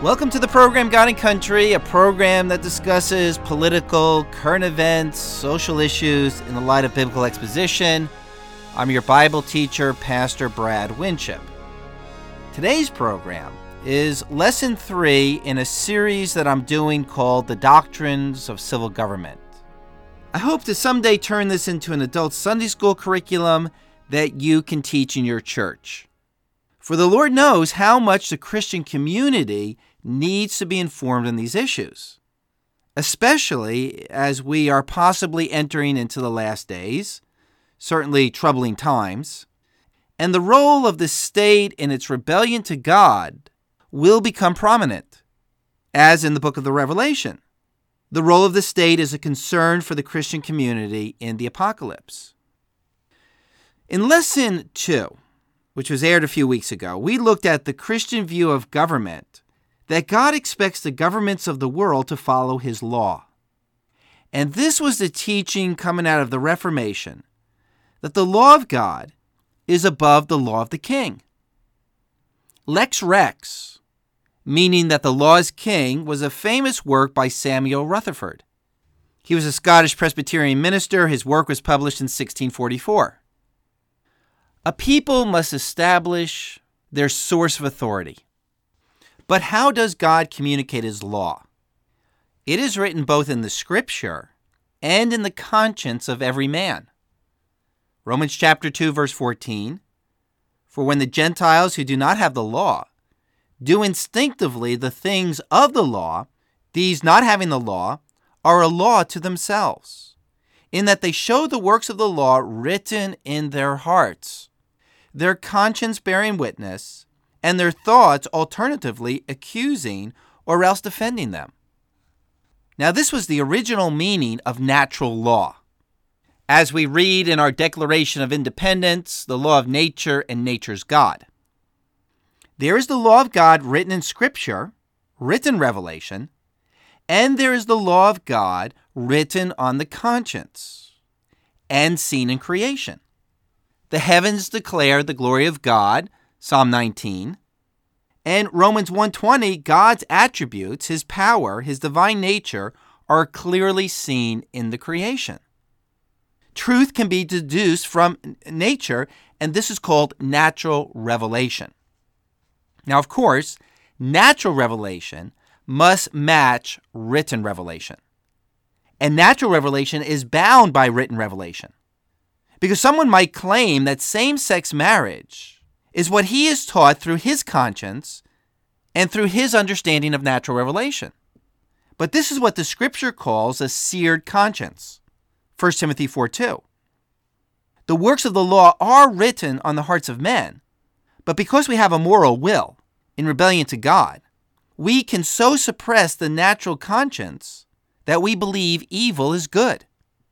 Welcome to the program God and Country, a program that discusses political, current events, social issues in the light of biblical exposition. I'm your Bible teacher, Pastor Brad Winship. Today's program is Lesson 3 in a series that I'm doing called The Doctrines of Civil Government. I hope to someday turn this into an adult Sunday school curriculum that you can teach in your church. For the Lord knows how much the Christian community needs to be informed on these issues, especially as we are possibly entering into the last days, certainly troubling times, and the role of the state in its rebellion to God will become prominent, as in the book of the Revelation. The role of the state is a concern for the Christian community in the apocalypse. In Lesson 2, which was aired a few weeks ago, we looked at the Christian view of government, that God expects the governments of the world to follow his law. And this was the teaching coming out of the Reformation, that the law of God is above the law of the king. Lex Rex, meaning that the law is king, was a famous work by Samuel Rutherford. He was a Scottish Presbyterian minister. His work was published in 1644. A people must establish their source of authority. But how does God communicate his law? It is written both in the scripture and in the conscience of every man. Romans chapter 2, verse 14, "For when the Gentiles who do not have the law do instinctively the things of the law, these not having the law are a law to themselves, in that they show the works of the law written in their hearts, their conscience bearing witness, and their thoughts alternatively accusing or else defending them." Now, this was the original meaning of natural law. As we read in our Declaration of Independence, the law of nature and nature's God. There is the law of God written in Scripture, written Revelation, and there is the law of God written on the conscience and seen in creation. The heavens declare the glory of God, Psalm 19, and Romans 1:20, God's attributes, his power, his divine nature, are clearly seen in the creation. Truth can be deduced from nature, and this is called natural revelation. Now, of course, natural revelation must match written revelation. And natural revelation is bound by written revelation. Because someone might claim that same-sex marriage is what he is taught through his conscience and through his understanding of natural revelation. But this is what the scripture calls a seared conscience. 1 Timothy 4:2. The works of the law are written on the hearts of men, but because we have a moral will in rebellion to God, we can so suppress the natural conscience that we believe evil is good.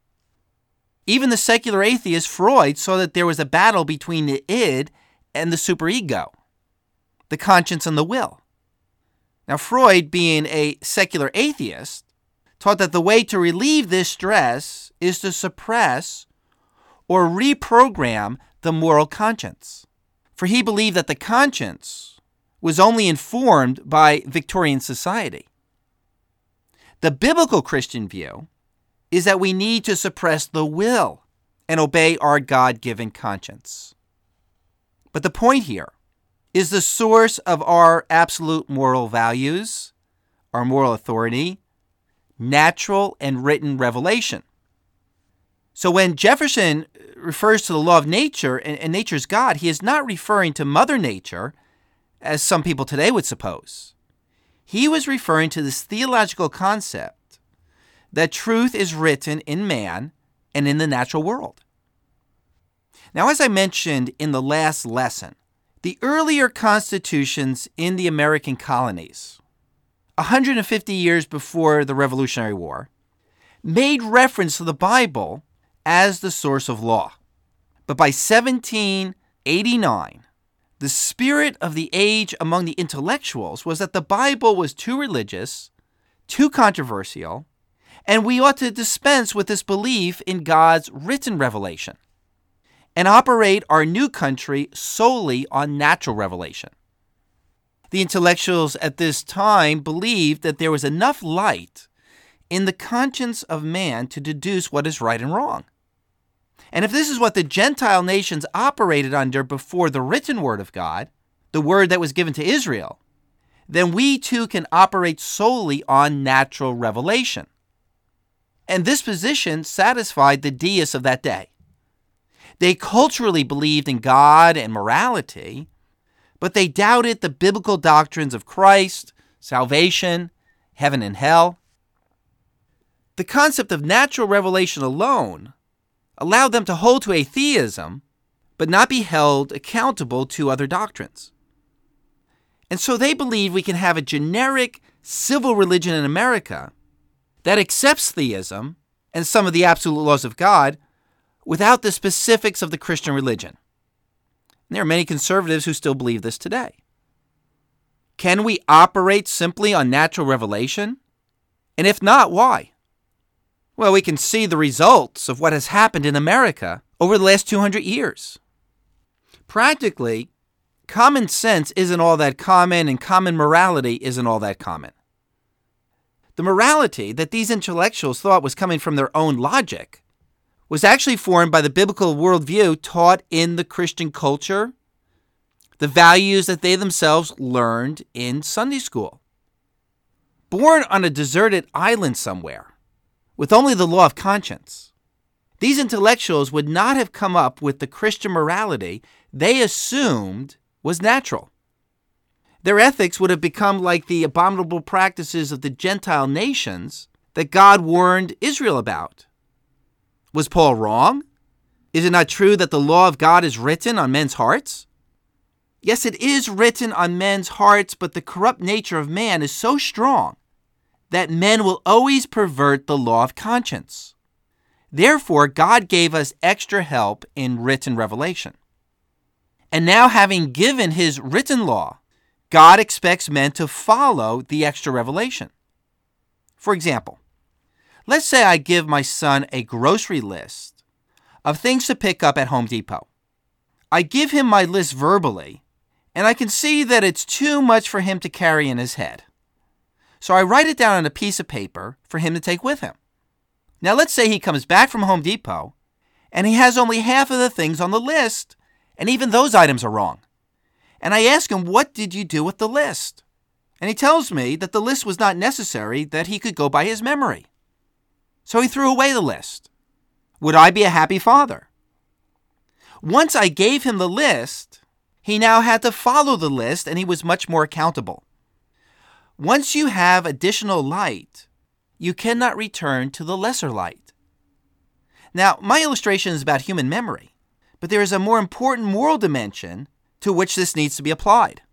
Even the secular atheist Freud saw that there was a battle between the id and the superego, the conscience and the will. Now, Freud, being a secular atheist, taught that the way to relieve this stress is to suppress or reprogram the moral conscience. For he believed that the conscience was only informed by Victorian society. The biblical Christian view is that we need to suppress the will and obey our God-given conscience. But the point here is the source of our absolute moral values, our moral authority, natural and written revelation. So when Jefferson refers to the law of nature and nature's God, he is not referring to Mother Nature, as some people today would suppose. He was referring to this theological concept that truth is written in man and in the natural world. Now, as I mentioned in the last lesson, the earlier constitutions in the American colonies, 150 years before the Revolutionary War, made reference to the Bible as the source of law. But by 1789, the spirit of the age among the intellectuals was that the Bible was too religious, too controversial, and we ought to dispense with this belief in God's written revelation and operate our new country solely on natural revelation. The intellectuals at this time believed that there was enough light in the conscience of man to deduce what is right and wrong. And if this is what the Gentile nations operated under before the written word of God, the word that was given to Israel, then we too can operate solely on natural revelation. And this position satisfied the deists of that day. They culturally believed in God and morality, but they doubted the biblical doctrines of Christ, salvation, heaven and hell. The concept of natural revelation alone allowed them to hold to atheism, but not be held accountable to other doctrines. And so they believe we can have a generic civil religion in America that accepts theism and some of the absolute laws of God without the specifics of the Christian religion. And there are many conservatives who still believe this today. Can we operate simply on natural revelation? And if not, why? Well, we can see the results of what has happened in America over the last 200 years. Practically, common sense isn't all that common, and common morality isn't all that common. The morality that these intellectuals thought was coming from their own logic was actually formed by the biblical worldview taught in the Christian culture, the values that they themselves learned in Sunday school. Born on a deserted island somewhere, with only the law of conscience, these intellectuals would not have come up with the Christian morality they assumed was natural. Their ethics would have become like the abominable practices of the Gentile nations that God warned Israel about. Was Paul wrong? Is it not true that the law of God is written on men's hearts? Yes, it is written on men's hearts, but the corrupt nature of man is so strong that men will always pervert the law of conscience. Therefore, God gave us extra help in written revelation. And now, having given his written law, God expects men to follow the extra revelation. For example, let's say I give my son a grocery list of things to pick up at Home Depot. I give him my list verbally, and I can see that it's too much for him to carry in his head. So I write it down on a piece of paper for him to take with him. Now let's say he comes back from Home Depot and he has only half of the things on the list, and even those items are wrong. And I ask him, what did you do with the list? And he tells me that the list was not necessary, that he could go by his memory. So he threw away the list. Would I be a happy father? Once I gave him the list, he now had to follow the list, and he was much more accountable. Once you have additional light, you cannot return to the lesser light. Now, my illustration is about human memory, but there is a more important moral dimension to which this needs to be applied.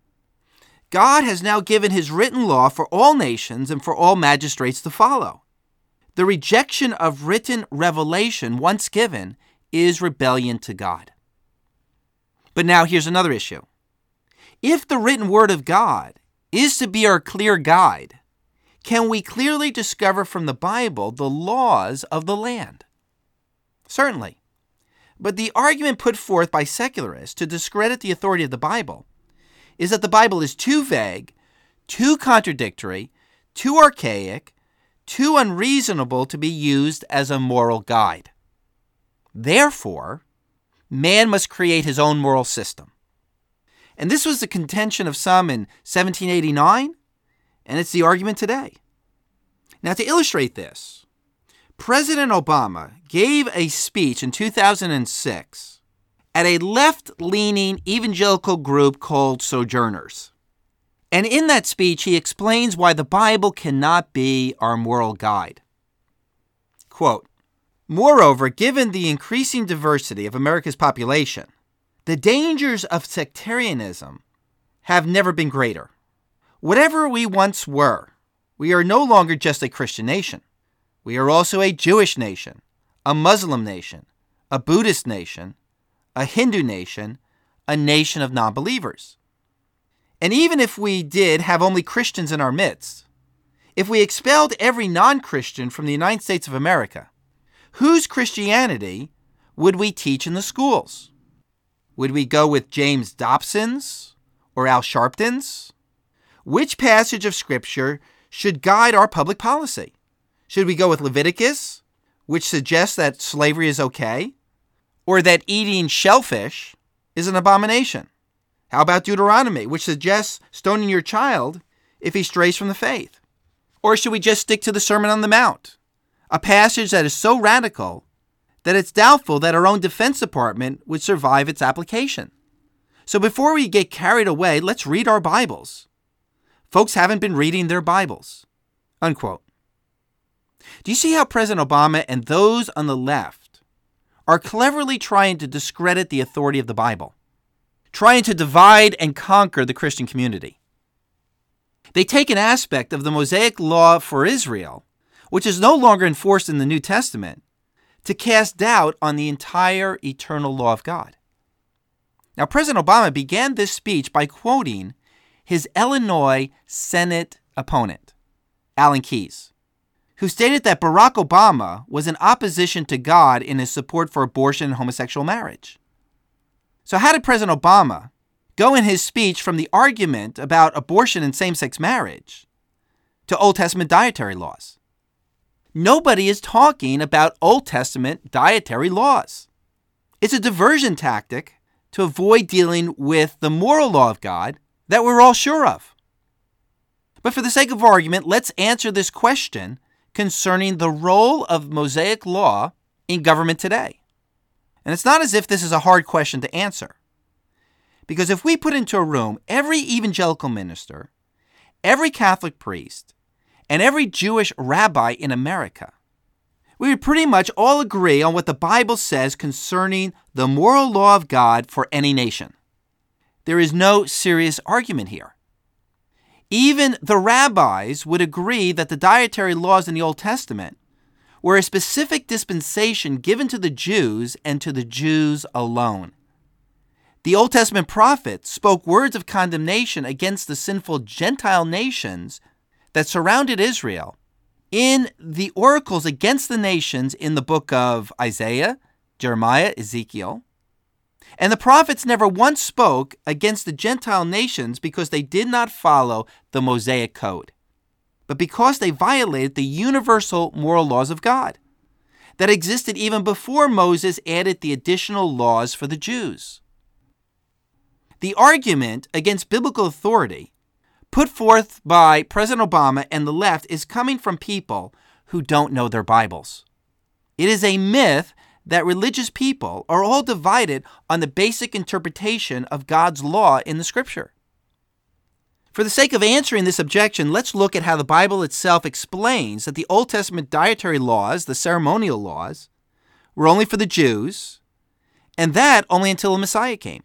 God has now given his written law for all nations and for all magistrates to follow. The rejection of written revelation once given is rebellion to God. But now here's another issue. If the written word of God is to be our clear guide, can we clearly discover from the Bible the laws of the land? Certainly. But the argument put forth by secularists to discredit the authority of the Bible is that the Bible is too vague, too contradictory, too archaic, too unreasonable to be used as a moral guide. Therefore, man must create his own moral system. And this was the contention of some in 1789, and it's the argument today. Now, to illustrate this, President Obama gave a speech in 2006 at a left-leaning evangelical group called Sojourners. And in that speech, he explains why the Bible cannot be our moral guide. Quote, "Moreover, given the increasing diversity of America's population, the dangers of sectarianism have never been greater. Whatever we once were, we are no longer just a Christian nation. We are also a Jewish nation, a Muslim nation, a Buddhist nation, a Hindu nation, a nation of non-believers. And even if we did have only Christians in our midst, if we expelled every non-Christian from the United States of America, whose Christianity would we teach in the schools? Would we go with James Dobson's or Al Sharpton's? Which passage of Scripture should guide our public policy? Should we go with Leviticus, which suggests that slavery is okay, or that eating shellfish is an abomination? How about Deuteronomy, which suggests stoning your child if he strays from the faith? Or should we just stick to the Sermon on the Mount, a passage that is so radical that it's doubtful that our own Defense Department would survive its application? So before we get carried away, let's read our Bibles. Folks haven't been reading their Bibles." Unquote. Do you see how President Obama and those on the left are cleverly trying to discredit the authority of the Bible, trying to divide and conquer the Christian community? They take an aspect of the Mosaic law for Israel, which is no longer enforced in the New Testament, to cast doubt on the entire eternal law of God. Now, President Obama began this speech by quoting his Illinois Senate opponent, Alan Keyes, who stated that Barack Obama was in opposition to God in his support for abortion and homosexual marriage. So how did President Obama go in his speech from the argument about abortion and same-sex marriage to Old Testament dietary laws? Nobody is talking about Old Testament dietary laws. It's a diversion tactic to avoid dealing with the moral law of God that we're all sure of. But for the sake of argument, let's answer this question concerning the role of Mosaic law in government today. And it's not as if this is a hard question to answer. Because if we put into a room every evangelical minister, every Catholic priest, and every Jewish rabbi in America, we would pretty much all agree on what the Bible says concerning the moral law of God for any nation. There is no serious argument here. Even the rabbis would agree that the dietary laws in the Old Testament were a specific dispensation given to the Jews and to the Jews alone. The Old Testament prophets spoke words of condemnation against the sinful Gentile nations that surrounded Israel in the oracles against the nations in the book of Isaiah, Jeremiah, Ezekiel. And the prophets never once spoke against the Gentile nations because they did not follow the Mosaic code, but because they violated the universal moral laws of God that existed even before Moses added the additional laws for the Jews. The argument against biblical authority put forth by President Obama and the left is coming from people who don't know their Bibles. It is a myth that religious people are all divided on the basic interpretation of God's law in the Scripture. For the sake of answering this objection, let's look at how the Bible itself explains that the Old Testament dietary laws, the ceremonial laws, were only for the Jews, and that only until the Messiah came.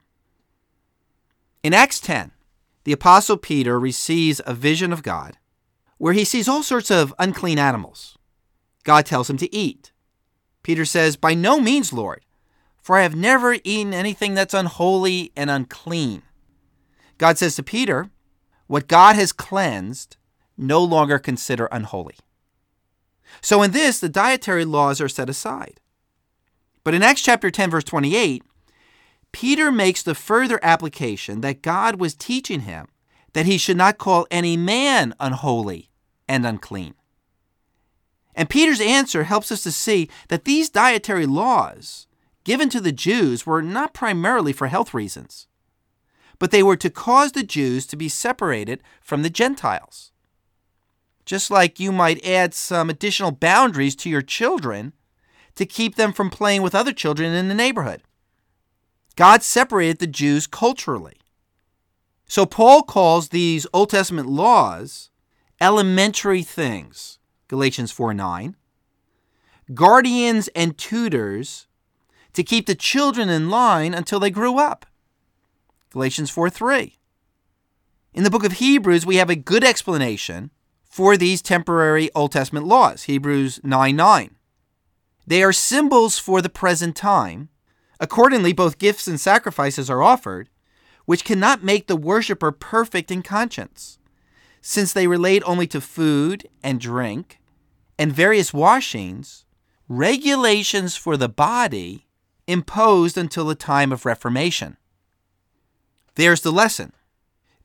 In Acts 10, the Apostle Peter receives a vision of God where he sees all sorts of unclean animals. God tells him to eat. Peter says, "By no means, Lord, for I have never eaten anything that's unholy and unclean." God says to Peter, "What God has cleansed, no longer consider unholy." So in this, the dietary laws are set aside. But in Acts chapter 10, verse 28, Peter makes the further application that God was teaching him that he should not call any man unholy and unclean. And Peter's answer helps us to see that these dietary laws given to the Jews were not primarily for health reasons, but they were to cause the Jews to be separated from the Gentiles. Just like you might add some additional boundaries to your children to keep them from playing with other children in the neighborhood. God separated the Jews culturally. So Paul calls these Old Testament laws elementary things, Galatians 4:9, guardians and tutors to keep the children in line until they grew up, Galatians 4:3. In the book of Hebrews, we have a good explanation for these temporary Old Testament laws, Hebrews 9:9. They are symbols for the present time. Accordingly, both gifts and sacrifices are offered, which cannot make the worshiper perfect in conscience, since they relate only to food and drink and various washings, regulations for the body imposed until the time of Reformation. There's the lesson.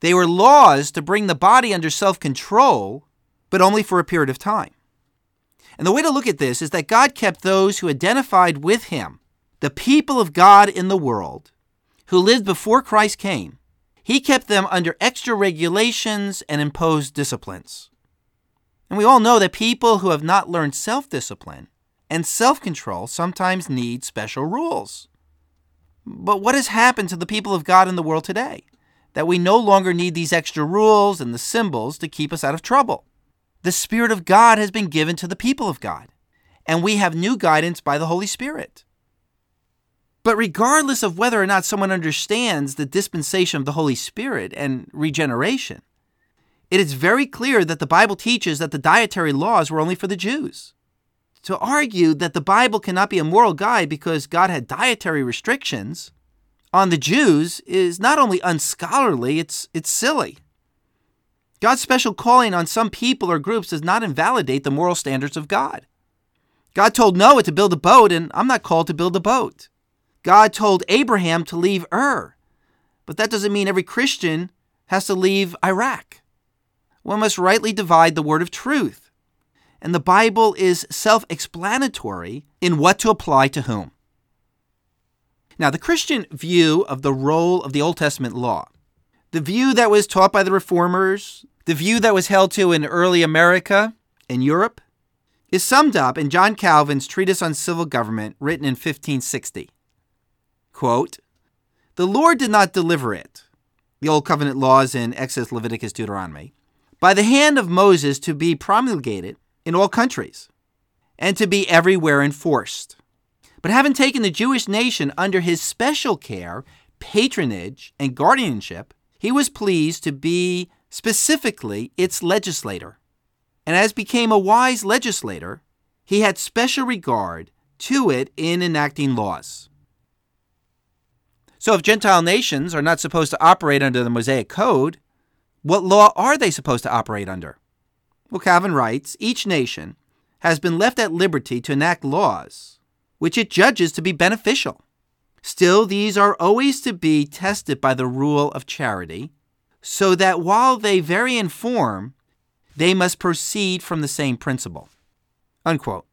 They were laws to bring the body under self-control, but only for a period of time. And the way to look at this is that God kept those who identified with him, the people of God in the world, who lived before Christ came. He kept them under extra regulations and imposed disciplines. And we all know that people who have not learned self-discipline and self-control sometimes need special rules. But what has happened to the people of God in the world today? That we no longer need these extra rules and the symbols to keep us out of trouble. The Spirit of God has been given to the people of God, and we have new guidance by the Holy Spirit. But regardless of whether or not someone understands the dispensation of the Holy Spirit and regeneration, it is very clear that the Bible teaches that the dietary laws were only for the Jews. To argue that the Bible cannot be a moral guide because God had dietary restrictions on the Jews is not only unscholarly, it's silly. God's special calling on some people or groups does not invalidate the moral standards of God. God told Noah to build a boat, and I'm not called to build a boat. God told Abraham to leave Ur, but that doesn't mean every Christian has to leave Iraq. One must rightly divide the word of truth, and the Bible is self-explanatory in what to apply to whom. Now, the Christian view of the role of the Old Testament law, the view that was taught by the Reformers, the view that was held to in early America and Europe, is summed up in John Calvin's Treatise on Civil Government, written in 1560. Quote, "The Lord did not deliver it," the Old Covenant laws in Exodus, Leviticus, Deuteronomy, "by the hand of Moses to be promulgated in all countries and to be everywhere enforced. But having taken the Jewish nation under his special care, patronage, and guardianship, he was pleased to be specifically its legislator. And as became a wise legislator, he had special regard to it in enacting laws." So if Gentile nations are not supposed to operate under the Mosaic Code, what law are they supposed to operate under? Well, Calvin writes, each nation has been left at liberty to enact laws which it judges to be beneficial. Still, these are always to be tested by the rule of charity, so that while they vary in form, they must proceed from the same principle. Unquote.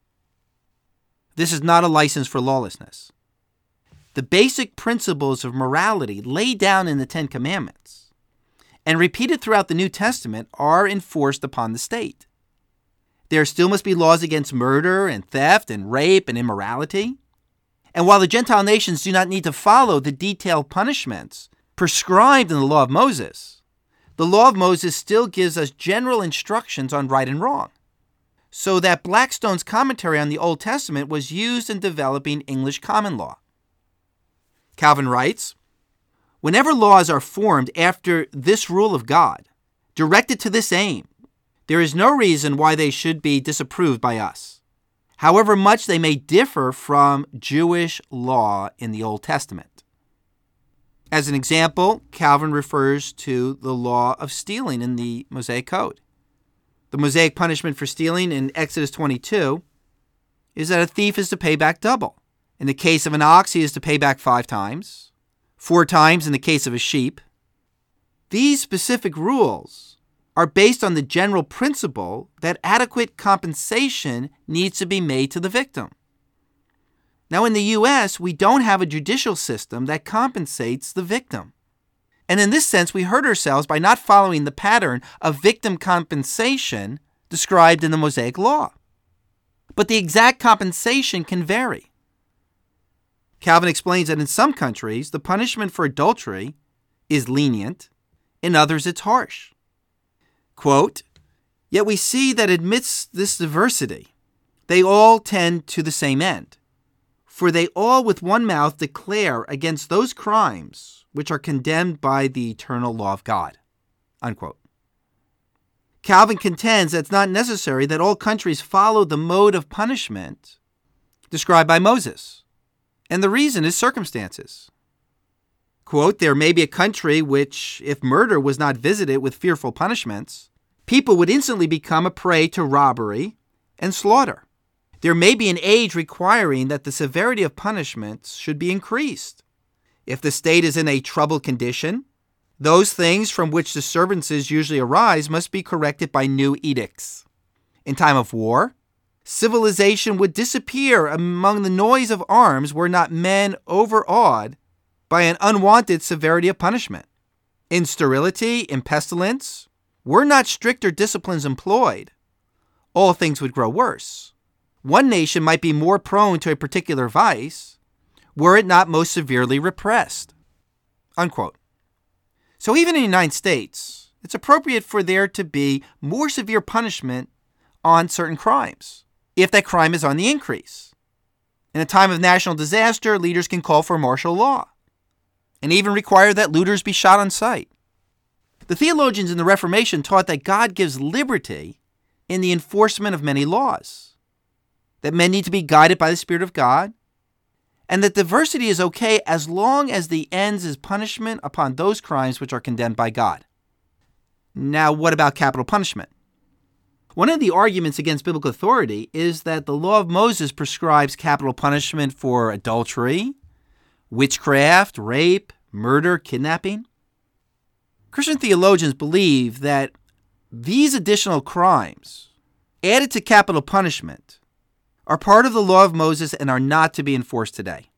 This is not a license for lawlessness. The basic principles of morality laid down in the Ten Commandments and repeated throughout the New Testament are enforced upon the state. There still must be laws against murder and theft and rape and immorality. And while the Gentile nations do not need to follow the detailed punishments prescribed in the law of Moses, the law of Moses still gives us general instructions on right and wrong, so that Blackstone's commentary on the Old Testament was used in developing English common law. Calvin writes, "Whenever laws are formed after this rule of God, directed to this aim, there is no reason why they should be disapproved by us, however much they may differ from Jewish law in the Old Testament." As an example, Calvin refers to the law of stealing in the Mosaic Code. The Mosaic punishment for stealing in Exodus 22 is that a thief is to pay back double. In the case of an ox, he is to pay back 5 times, 4 times in the case of a sheep. These specific rules are based on the general principle that adequate compensation needs to be made to the victim. Now, in the U.S., we don't have a judicial system that compensates the victim. And in this sense, we hurt ourselves by not following the pattern of victim compensation described in the Mosaic Law. But the exact compensation can vary. Calvin explains that in some countries, the punishment for adultery is lenient, in others it's harsh. Quote, "Yet we see that amidst this diversity, they all tend to the same end, for they all with one mouth declare against those crimes which are condemned by the eternal law of God." Unquote. Calvin contends that it's not necessary that all countries follow the mode of punishment described by Moses, and the reason is circumstances. Quote, "There may be a country which, if murder was not visited with fearful punishments, people would instantly become a prey to robbery and slaughter. There may be an age requiring that the severity of punishments should be increased. If the state is in a troubled condition, Those things from which disturbances usually arise must be corrected by new edicts. In time of war, civilization would disappear among the noise of arms were not men overawed by an unwanted severity of punishment. In sterility, in pestilence, were not stricter disciplines employed, all things would grow worse. One nation might be more prone to a particular vice, were it not most severely repressed. Unquote. So even in the United States, it's appropriate for there to be more severe punishment on certain crimes, if that crime is on the increase. In a time of national disaster, leaders can call for martial law and even require that looters be shot on sight. The theologians in the Reformation taught that God gives liberty in the enforcement of many laws, that men need to be guided by the Spirit of God, and that diversity is okay as long as the ends is punishment upon those crimes which are condemned by God. Now, what about capital punishment? One of the arguments against biblical authority is that the law of Moses prescribes capital punishment for adultery, witchcraft, rape, murder, kidnapping. Christian theologians believe that these additional crimes, added to capital punishment, are part of the law of Moses and are not to be enforced today.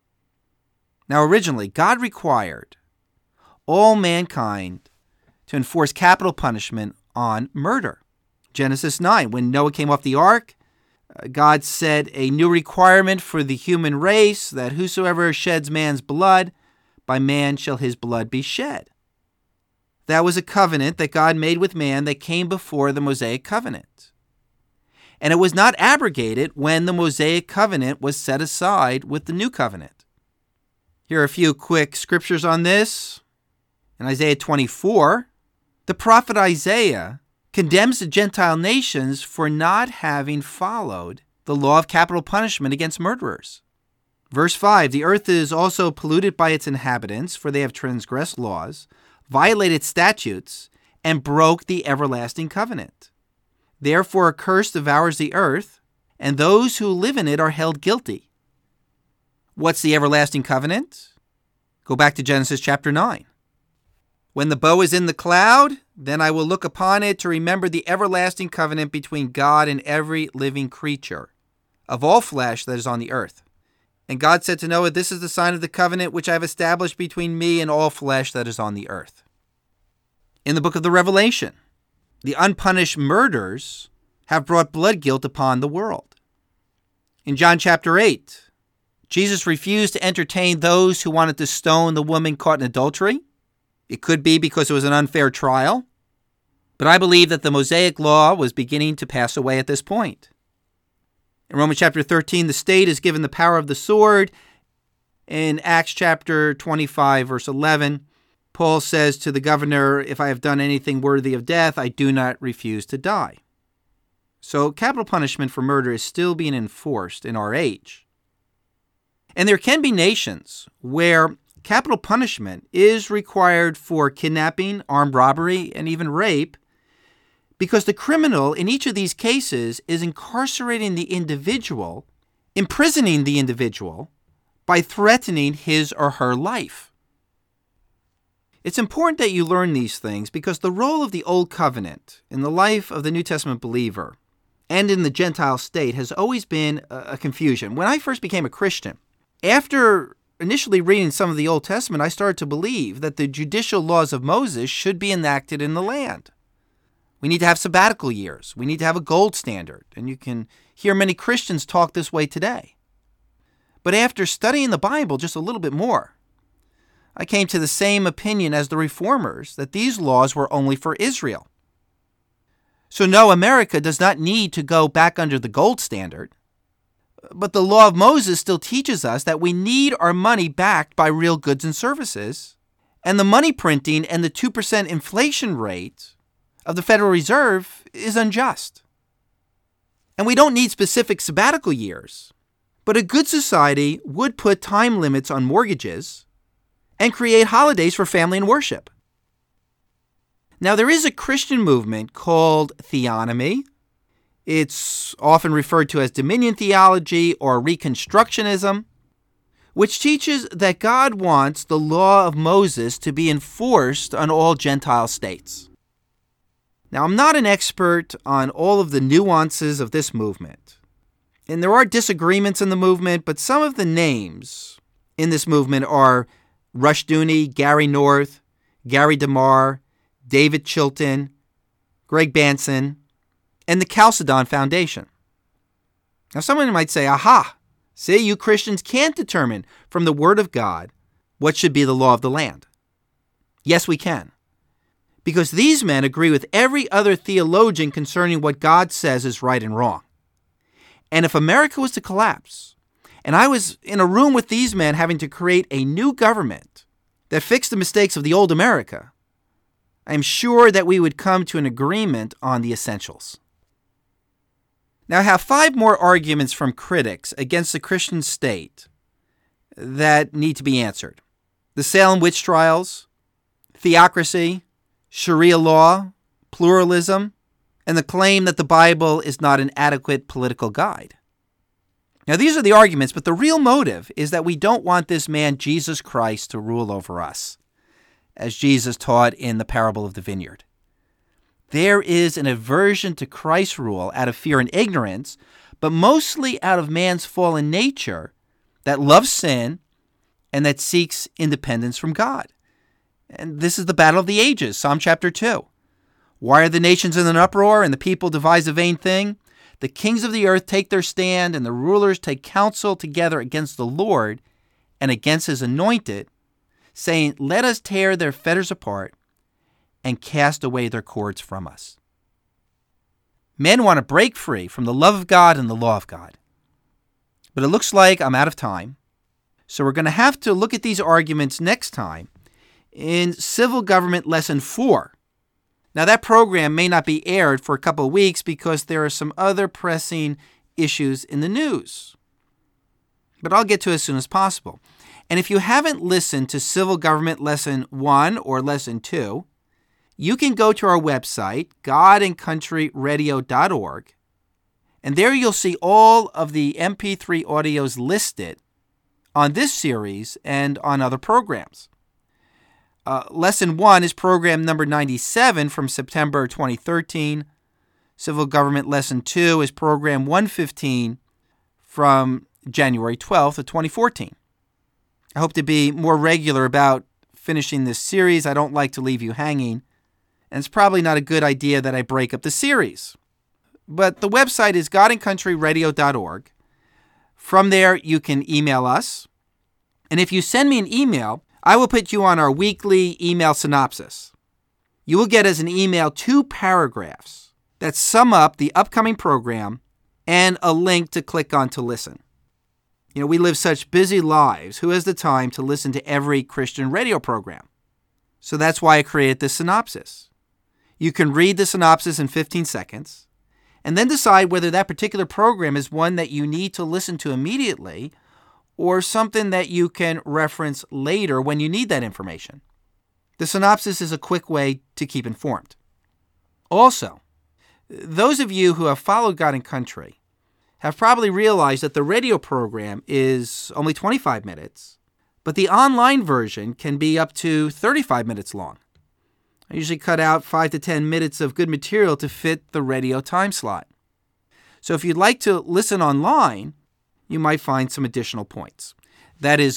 Now, originally, God required all mankind to enforce capital punishment on murder. Genesis 9, when Noah came off the ark, God set a new requirement for the human race that whosoever sheds man's blood, by man shall his blood be shed. That was a covenant that God made with man that came before the Mosaic covenant. And it was not abrogated when the Mosaic covenant was set aside with the new covenant. Here are a few quick scriptures on this. In Isaiah 24, the prophet Isaiah condemns the Gentile nations for not having followed the law of capital punishment against murderers. Verse 5, the earth is also polluted by its inhabitants, for they have transgressed laws, violated statutes, and broke the everlasting covenant. Therefore a curse devours the earth, and those who live in it are held guilty. What's the everlasting covenant? Go back to Genesis chapter 9. When the bow is in the cloud, then I will look upon it to remember the everlasting covenant between God and every living creature of all flesh that is on the earth. And God said to Noah, this is the sign of the covenant which I have established between me and all flesh that is on the earth. In the book of the Revelation, the unpunished murders have brought blood guilt upon the world. In John chapter 8, Jesus refused to entertain those who wanted to stone the woman caught in adultery. It could be because it was an unfair trial, but I believe that the Mosaic law was beginning to pass away at this point. In Romans chapter 13, the state is given the power of the sword. In Acts chapter 25, verse 11, Paul says to the governor, if I have done anything worthy of death, I do not refuse to die. So capital punishment for murder is still being enforced in our age. And there can be nations where capital punishment is required for kidnapping, armed robbery, and even rape, because the criminal in each of these cases is incarcerating the individual, imprisoning the individual by threatening his or her life. It's important that you learn these things because the role of the Old Covenant in the life of the New Testament believer and in the Gentile state has always been a confusion. When I first became a Christian, after initially reading some of the Old Testament, I started to believe that the judicial laws of Moses should be enacted in the land. We need to have sabbatical years. We need to have a gold standard. And you can hear many Christians talk this way today. But after studying the Bible just a little bit more, I came to the same opinion as the Reformers, that these laws were only for Israel. So no, America does not need to go back under the gold standard. But the law of Moses still teaches us that we need our money backed by real goods and services. And the money printing and the 2% inflation rate of the Federal Reserve is unjust. And we don't need specific sabbatical years. But a good society would put time limits on mortgages and create holidays for family and worship. Now, there is a Christian movement called theonomy. It's often referred to as Dominion theology or Reconstructionism, which teaches that God wants the law of Moses to be enforced on all Gentile states. Now, I'm not an expert on all of the nuances of this movement, and there are disagreements in the movement, but some of the names in this movement are Rushdoony, Gary North, Gary DeMar, David Chilton, Greg Banson, and the Chalcedon Foundation. Now, someone might say, aha, see, you Christians can't determine from the Word of God what should be the law of the land. Yes, we can. Because these men agree with every other theologian concerning what God says is right and wrong. And if America was to collapse, and I was in a room with these men having to create a new government that fixed the mistakes of the old America, I am sure that we would come to an agreement on the essentials. Now, I have 5 more arguments from critics against the Christian state that need to be answered. The Salem witch trials, theocracy, Sharia law, pluralism, and the claim that the Bible is not an adequate political guide. Now, these are the arguments, but the real motive is that we don't want this man, Jesus Christ, to rule over us, as Jesus taught in the parable of the vineyard. There is an aversion to Christ's rule out of fear and ignorance, but mostly out of man's fallen nature that loves sin and that seeks independence from God. And this is the battle of the ages, Psalm chapter 2. Why are the nations in an uproar and the people devise a vain thing? The kings of the earth take their stand and the rulers take counsel together against the Lord and against his anointed, saying, let us tear their fetters apart and cast away their cords from us. Men want to break free from the love of God and the law of God. But it looks like I'm out of time, so we're going to have to look at these arguments next time in Civil Government Lesson 4. Now, that program may not be aired for a couple of weeks because there are some other pressing issues in the news. But I'll get to it as soon as possible. And if you haven't listened to Civil Government Lesson 1 or Lesson 2, you can go to our website, godandcountryradio.org, and there you'll see all of the MP3 audios listed on this series and on other programs. Lesson 1 is program number 97 from September 2013. Civil Government Lesson 2 is program 115 from January 12th of 2014. I hope to be more regular about finishing this series. I don't like to leave you hanging, and it's probably not a good idea that I break up the series. But the website is godandcountryradio.org. From there, you can email us. And if you send me an email, I will put you on our weekly email synopsis. You will get as an email 2 paragraphs that sum up the upcoming program and a link to click on to listen. You know, we live such busy lives. Who has the time to listen to every Christian radio program? So that's why I created this synopsis. You can read the synopsis in 15 seconds and then decide whether that particular program is one that you need to listen to immediately or something that you can reference later when you need that information. The synopsis is a quick way to keep informed. Also, those of you who have followed God and Country have probably realized that the radio program is only 25 minutes, but the online version can be up to 35 minutes long. I usually cut out 5 to 10 minutes of good material to fit the radio time slot. So if you'd like to listen online, you might find some additional points. That is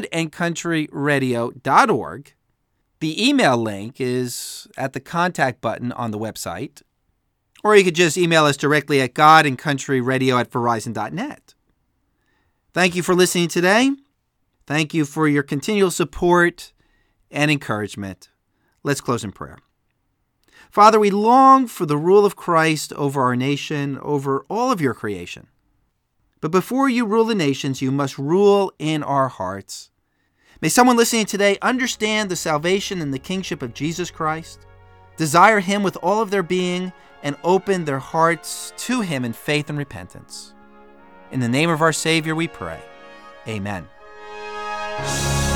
godandcountryradio.org. The email link is at the contact button on the website, or you could just email us directly at godandcountryradio@verizon.net. Thank you for listening today. Thank you for your continual support and encouragement. Let's close in prayer. Father, we long for the rule of Christ over our nation, over all of your creation. But before you rule the nations, you must rule in our hearts. May someone listening today understand the salvation and the kingship of Jesus Christ, desire him with all of their being, and open their hearts to him in faith and repentance. In the name of our Savior we pray. Amen.